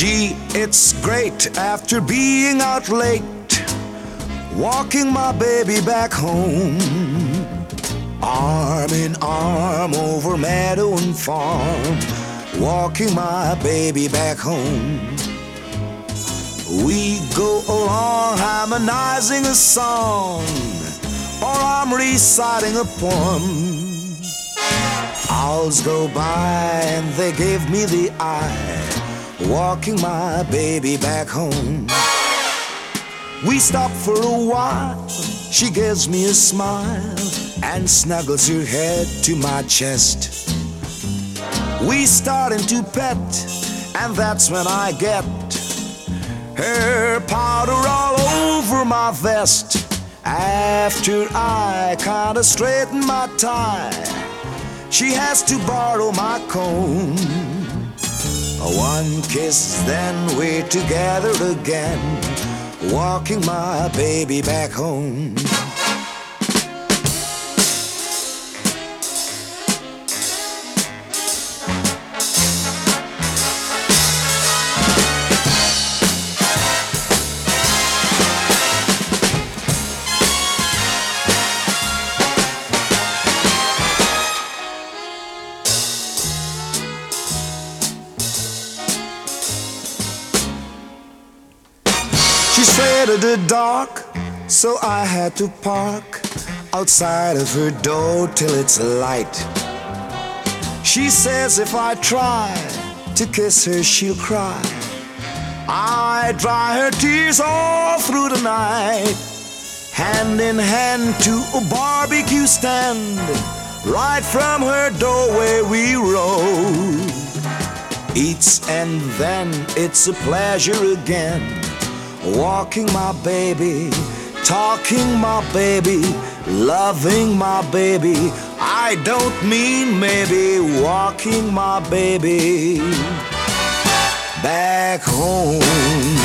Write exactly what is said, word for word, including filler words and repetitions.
Gee, it's great after being out late, walking my baby back home. Arm in arm over meadow and farm, walking my baby back home. We go along harmonizing a song, or I'm reciting a poem. Hours go by and they give me the eye, walking my baby back home. We stop for a while, she gives me a smile and snuggles her head to my chest. We start into pet, and that's when I get her powder all over my vest. After I kinda straighten my tie, she has to borrow my comb. One kiss, then we're together again, walking my baby back home. She said at the dark, so I had to park outside of her door till it's light. She says if I try to kiss her, she'll cry. I dry her tears all through the night. Hand in hand to a barbecue stand, right from her doorway we rode. Eats and then it's a pleasure again, walking my baby, talking my baby, loving my baby. I don't mean maybe, walking my baby back home.